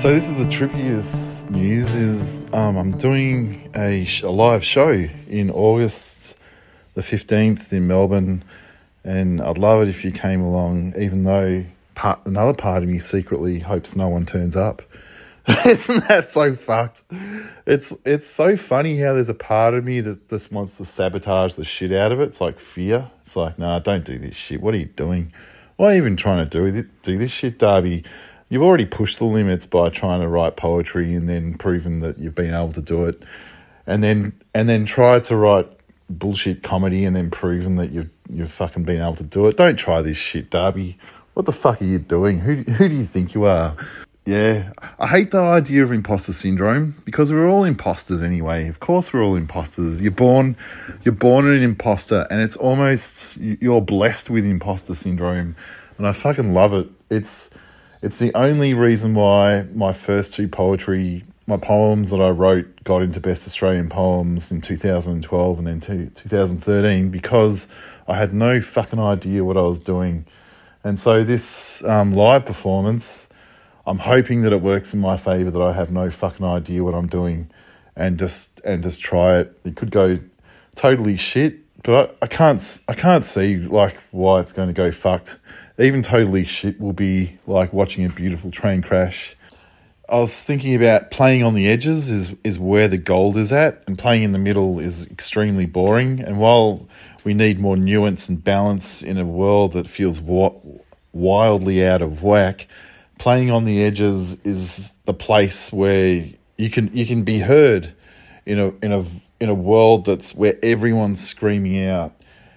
So this is the trippiest news is I'm doing a live show in August the 15th in Melbourne, and I'd love it if you came along, even though another part of me secretly hopes no one turns up. Isn't that so fucked? It's so funny how there's a part of me that just wants to sabotage the shit out of it. It's like fear. It's like, nah, don't do this shit. What are you doing? Why are you even trying to do this shit, Darby? You've already pushed the limits by trying to write poetry and then proven that you've been able to do it, and then tried to write bullshit comedy and then proven that you've fucking been able to do it. Don't try this shit, Darby. What the fuck are you doing? Who do you think you are? Yeah, I hate the idea of imposter syndrome because we're all imposters anyway. Of course we're all imposters. You're born an imposter, and it's almost, you're blessed with imposter syndrome, and I fucking love it. It's the only reason why my first two my poems that I wrote got into Best Australian Poems in 2012 and then 2013, because I had no fucking idea what I was doing. And so this live performance, I'm hoping that it works in my favour, that I have no fucking idea what I'm doing and just try it. It could go totally shit, but I can't see like why it's going to go fucked. Even totally shit will be like watching a beautiful train crash. I was thinking about playing on the edges is where the gold is at, and playing in the middle is extremely boring. And while we need more nuance and balance in a world that feels wildly out of whack, playing on the edges is the place where you can be heard in a world that's where everyone's screaming out.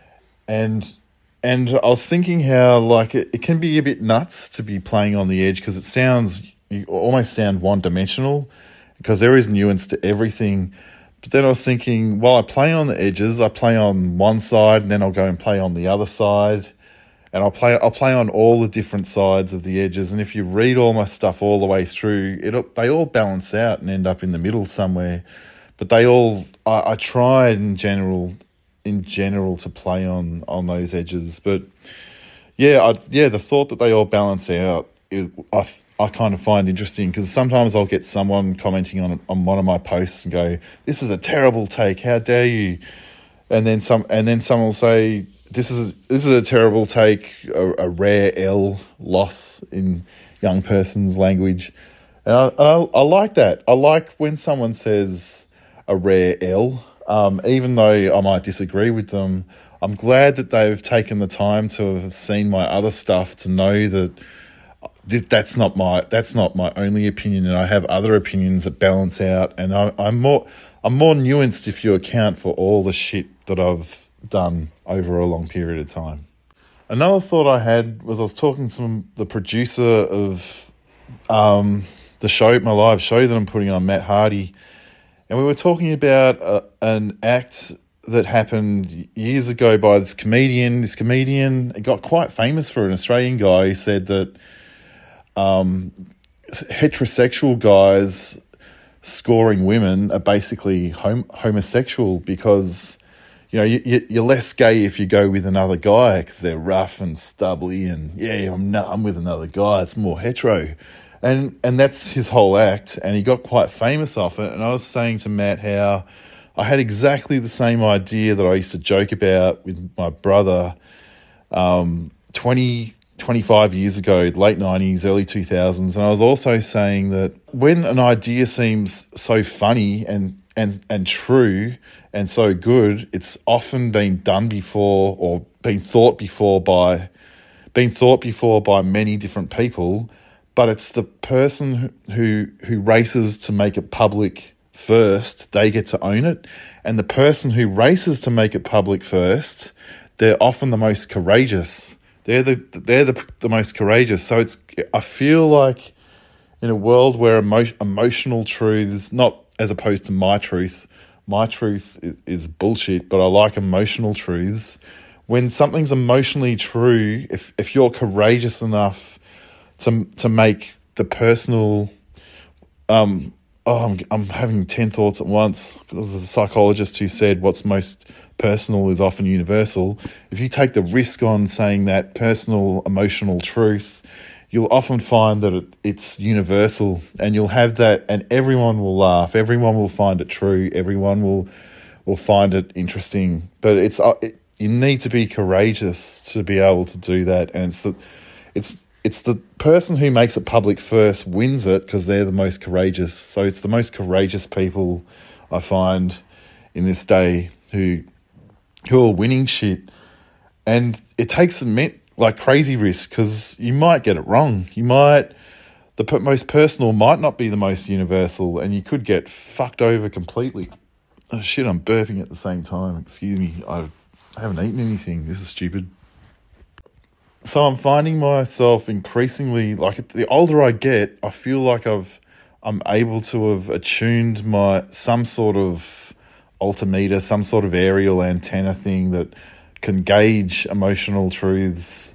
And I was thinking how like it can be a bit nuts to be playing on the edge, because you almost sound one-dimensional, because there is nuance to everything. But then I was thinking, while I play on the edges, I play on one side and then I'll go and play on the other side, and I'll play on all the different sides of the edges. And if you read all my stuff all the way through, they all balance out and end up in the middle somewhere. But I try in general to play on those edges. But the thought that they all balance out, I kind of find interesting, because sometimes I'll get someone commenting on one of my posts and go, "This is a terrible take, how dare you?" And then someone will say, This is a terrible take, a rare L loss in young person's language. And I like that. I like when someone says a rare L. Even though I might disagree with them, I'm glad that they've taken the time to have seen my other stuff to know that that's not my only opinion, and I have other opinions that balance out. And I'm more nuanced if you account for all the shit that I've done over a long period of time. Another thought I had was I was talking to the producer of the show, my live show that I'm putting on, Matt Hardy. And we were talking about an act that happened years ago by this comedian. This comedian got quite famous for an Australian guy who said that heterosexual guys scoring women are basically homosexual, because you're less gay if you go with another guy because they're rough and stubbly, and I'm with another guy, it's more hetero. And that's his whole act, and he got quite famous off it. And I was saying to Matt how I had exactly the same idea that I used to joke about with my brother 25 years ago, late 90s, early 2000s. And I was also saying that when an idea seems so funny and true and so good, it's often been done before, or been thought before by many different people. But it's the person who races to make it public first, they get to own it. And the person who races to make it public first, they're often the most courageous. They're the most courageous. So I feel like in a world where emotional truths, not as opposed to my truth is bullshit, but I like emotional truths. When something's emotionally true, if you're courageous enough to make the personal, I'm having 10 thoughts at once. There's a psychologist who said what's most personal is often universal. If you take the risk on saying that personal emotional truth, you'll often find that it's universal, and you'll have that, and everyone will laugh, everyone will find it true, everyone will find it interesting. But you need to be courageous to be able to do that, and it's the person who makes it public first wins it, because they're the most courageous. So it's the most courageous people I find in this day who are winning shit, and it takes crazy risk, because you might get it wrong. The most personal might not be the most universal, and you could get fucked over completely. Oh shit, I'm burping at the same time. Excuse me, I haven't eaten anything. This is stupid. So I'm finding myself increasingly, like, the older I get, I feel like I'm able to have attuned some sort of altimeter, some sort of aerial antenna thing that can gauge emotional truths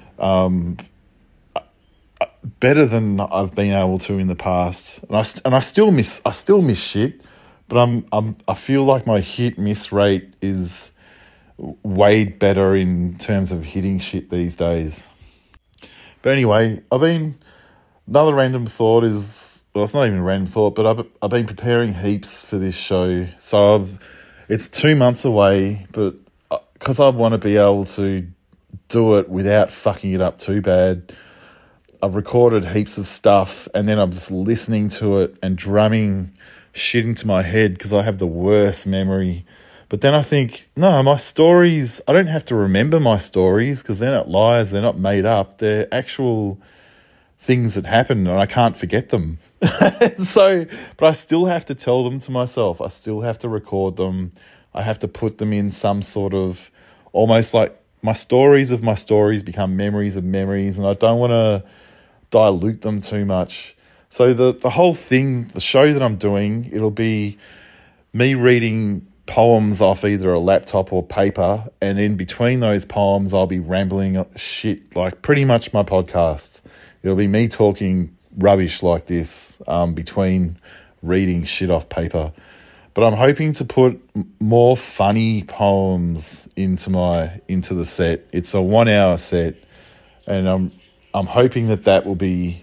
better than I've been able to in the past. And I still miss shit, but I feel like my hit miss rate is way better in terms of hitting shit these days. But anyway, another random thought is, well, it's not even a random thought, but I've been preparing heaps for this show. So it's 2 months away, but because I want to be able to do it without fucking it up too bad, I've recorded heaps of stuff, and then I'm just listening to it and drumming shit into my head, because I have the worst memory. But then I think, no, my stories, I don't have to remember my stories, because they're not lies, they're not made up, they're actual things that happen, and I can't forget them. But I still have to tell them to myself. I still have to record them. I have to put them in some sort of, almost like my stories of my stories become memories of memories, and I don't want to dilute them too much. So the whole thing, the show that I'm doing, it'll be me reading poems off either a laptop or paper, and in between those poems I'll be rambling shit, like pretty much my podcast. It'll be me talking rubbish like this between reading shit off paper. But I'm hoping to put more funny poems into the set. It's a 1 hour set, and I'm hoping that will be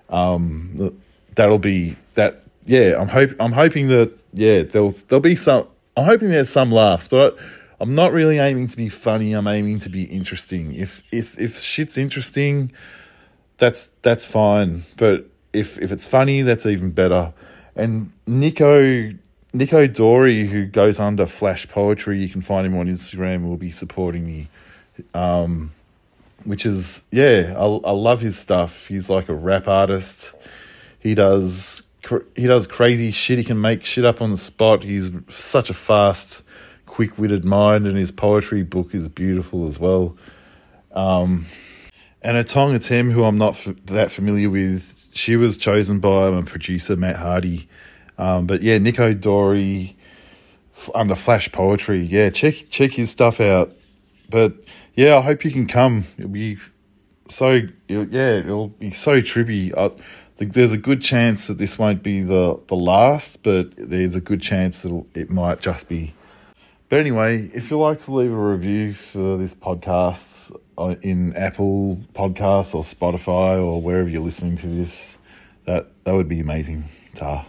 that'll be that. Yeah, I'm hoping that there'll be some. I'm hoping there's some laughs, but I'm not really aiming to be funny. I'm aiming to be interesting. If shit's interesting, that's fine. But if it's funny, that's even better. And Nico Dory, who goes under Flash Poetry, you can find him on Instagram, will be supporting me. Which is, I love his stuff. He's like a rap artist. He does crazy shit. He can make shit up on the spot. He's such a fast, quick-witted mind, and his poetry book is beautiful as well. And Atong Atem, who I'm not that familiar with, she was chosen by my producer, Matt Hardy. But yeah, Nico Dory under Flash Poetry. Yeah, check his stuff out. But yeah, I hope you can come. It'll be so trippy. There's a good chance that this won't be the last, but there's a good chance that it might just be. But anyway, if you'd like to leave a review for this podcast in Apple Podcasts or Spotify or wherever you're listening to this, that would be amazing. Ta.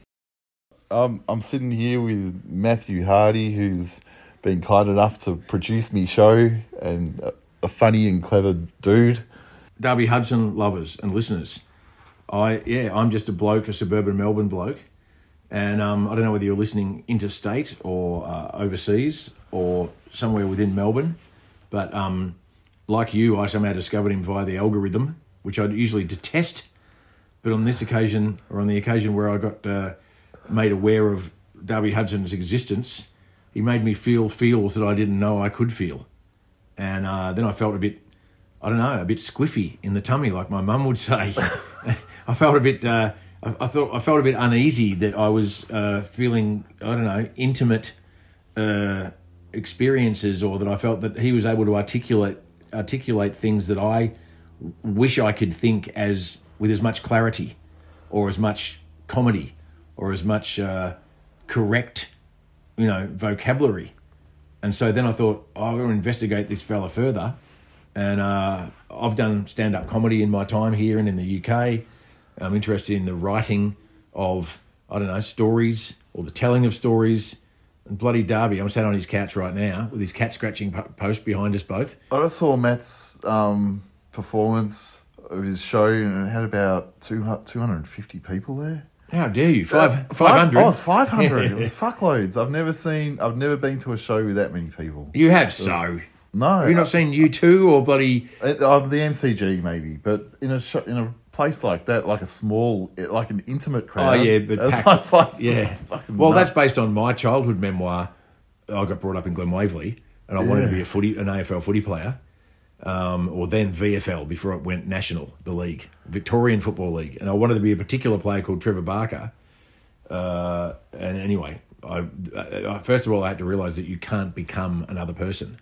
I'm sitting here with Matthew Hardy, who's been kind enough to produce me show, and a funny and clever dude. Darby Hudson lovers and listeners, I'm just a suburban Melbourne bloke, and I don't know whether you're listening interstate or overseas or somewhere within Melbourne, but like you, I somehow discovered him via the algorithm, which I'd usually detest, but on this occasion, or on the occasion where I got made aware of Darby Hudson's existence, he made me feel feels that I didn't know I could feel. And then I felt a bit squiffy in the tummy, like my mum would say. I felt a bit, I felt a bit uneasy that I was feeling, intimate experiences, or that I felt that he was able to articulate things that I wish I could think with as much clarity, or as much comedy, or as much correct, vocabulary. And so then I thought, I'm going to investigate this fella further And I've done stand-up comedy in my time here and in the UK. I'm interested in the writing of, I don't know, stories or the telling of stories. And bloody Darby, I'm sat on his couch right now with his cat-scratching post behind us both. I just saw Matt's performance of his show, and it had about 250 people there. How dare you? 500. Oh, it was 500. It was fuckloads. I've never been to a show with that many people. You have so. No. Have you not seen U2 or bloody... The MCG maybe, but in a place like that, like a small, like an intimate crowd. Oh, yeah, but... That's like yeah. Well, nuts. That's based on my childhood memoir. I got brought up in Glen Waverley, and I wanted to be an AFL footy player, or then VFL before it went national, the league, Victorian Football League. And I wanted to be a particular player called Trevor Barker. And anyway, first of all, I had to realise that you can't become another person.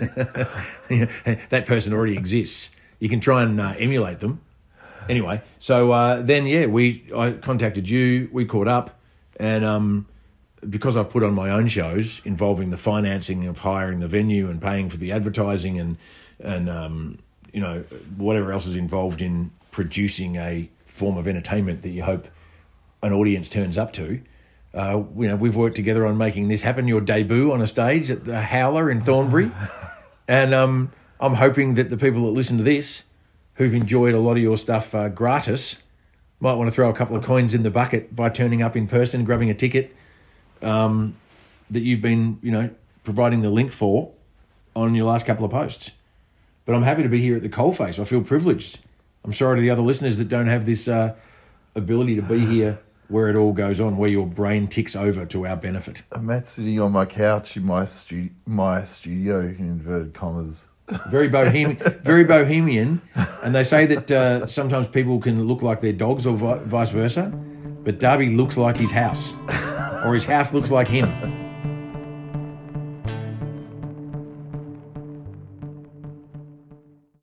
That person already exists. You can try and emulate them. Anyway, so then I contacted you. We caught up, and because I put on my own shows involving the financing of hiring the venue and paying for the advertising and whatever else is involved in producing a form of entertainment that you hope an audience turns up to. We've worked together on making this happen. Your debut on a stage at the Howler in Thornbury, and I'm hoping that the people that listen to this, who've enjoyed a lot of your stuff gratis, might want to throw a couple of coins in the bucket by turning up in person and grabbing a ticket that you've been, providing the link for on your last couple of posts. But I'm happy to be here at the coalface. I feel privileged. I'm sorry to the other listeners that don't have this ability to be here where it all goes on, where your brain ticks over to our benefit. Matt's sitting on my couch in my studio, in inverted commas. Very bohemian. And they say that sometimes people can look like their dogs or vice versa, but Darby looks like his house, or his house looks like him.